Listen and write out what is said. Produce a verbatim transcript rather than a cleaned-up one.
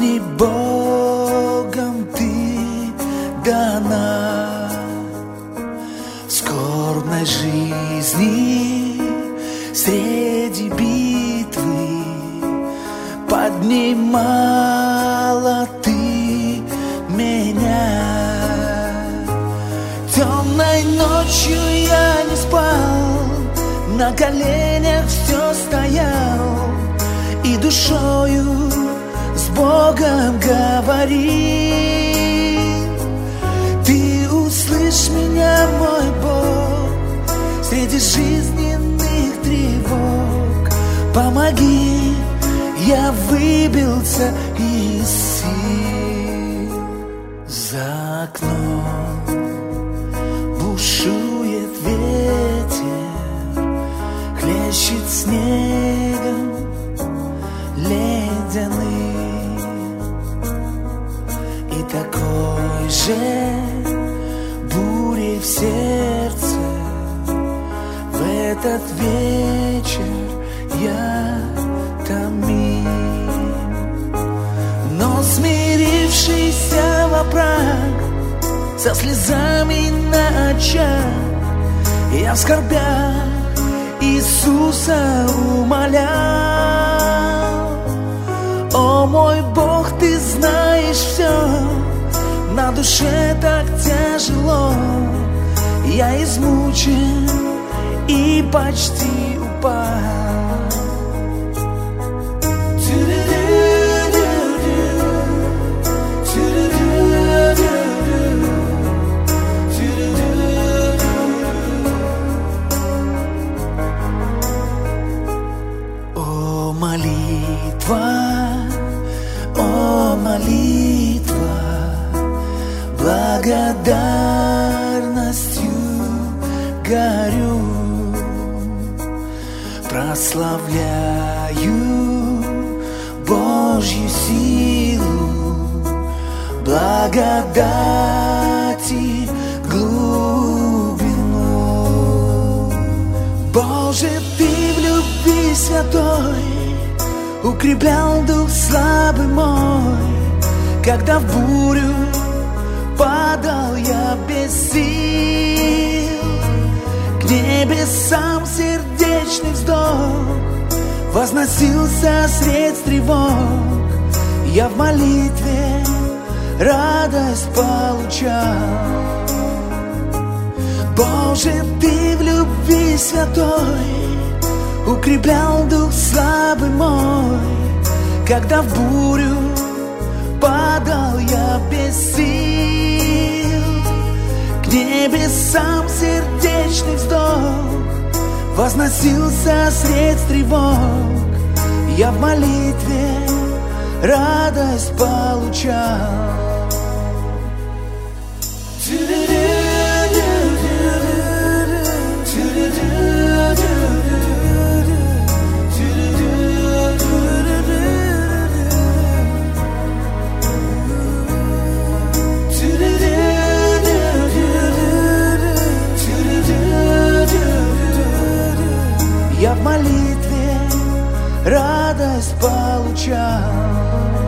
мне Богом ты дана. В скорбной жизни среди битвы поднимала ты меня. Темной ночью я не спал, на коленях все стоял и душою с Богом говорил. Ты услышь меня, мой Бог, среди жизненных тревог. Помоги, я выбился из сил. За окном бушует ветер, хлещет снегом ледяным, и такой же бурей в сердце в этот вечер я томим. Но смирившийся во прах, со слезами на очах, я в скорбях Иисуса умолял. О мой Бог, ты знаешь все, на душе так тяжело, я измучен и почти упал. О молитва, о молитва, благодарностью горю, прославляю Божью силу, благодати глубину. Боже, ты в любви святой укреплял дух слабый мой, когда в бурю падал я без сил. К небесам сердечный вздох возносился средь тревог, я в молитве радость получал. Боже, ты в любви святой укреплял дух слабый мой, когда в бурю падал я без сил. К небесам сердечный вздох возносился средь тревог, я в молитве радость получал. Я в молитве радость получал.